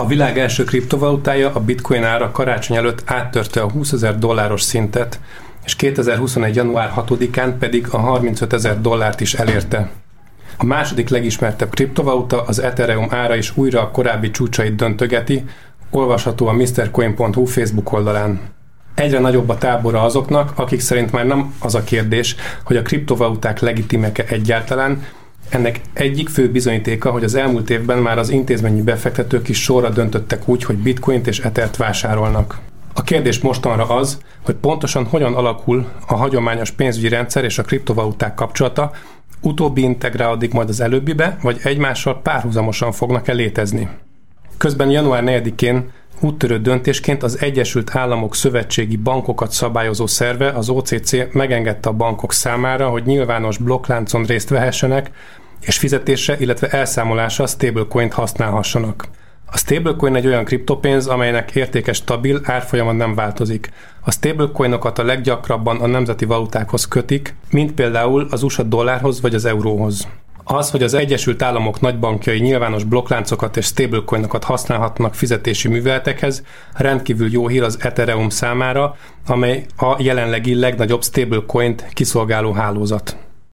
világ első kriptovalutája, a bitcoin ára karácsony előtt áttörte a $20,000 szintet, és 2021. január 6-án pedig a $35,000 is elérte. A második legismertebb kriptovaluta, az Ethereum ára is újra a korábbi csúcsait döntögeti, olvasható a MrCoin.hu Facebook oldalán. Egyre nagyobb a tábora azoknak, akik szerint már nem az a kérdés, hogy a kriptovaluták legitimek-e egyáltalán. Ennek egyik fő bizonyítéka, hogy az elmúlt évben már az intézményi befektetők is sorra döntöttek úgy, hogy bitcoint és ethert vásárolnak. A kérdés mostanra az, hogy pontosan hogyan alakul a hagyományos pénzügyi rendszer és a kriptovaluták kapcsolata, utóbbi integrálódik majd az előbbibe, vagy egymással párhuzamosan fognak-e létezni. Közben január 4-én úttörő döntésként az Egyesült Államok Szövetségi Bankokat Szabályozó Szerve, az OCC megengedte a bankok számára, hogy nyilvános blokkláncon részt vehessenek, és fizetésre, illetve elszámolásra stablecoint használhassanak. A stablecoin egy olyan kriptopénz, amelynek értéke stabil, árfolyama nem változik. A stablecoinokat a leggyakrabban a nemzeti valutákhoz kötik, mint például az USA dollárhoz vagy az euróhoz. Az, hogy az Egyesült Államok nagybankjai nyilvános blokkláncokat és stablecoinokat használhatnak fizetési műveletekhez, rendkívül jó hír az Ethereum számára, amely a jelenlegi legnagyobb stablecoint kiszolgáló hálózat.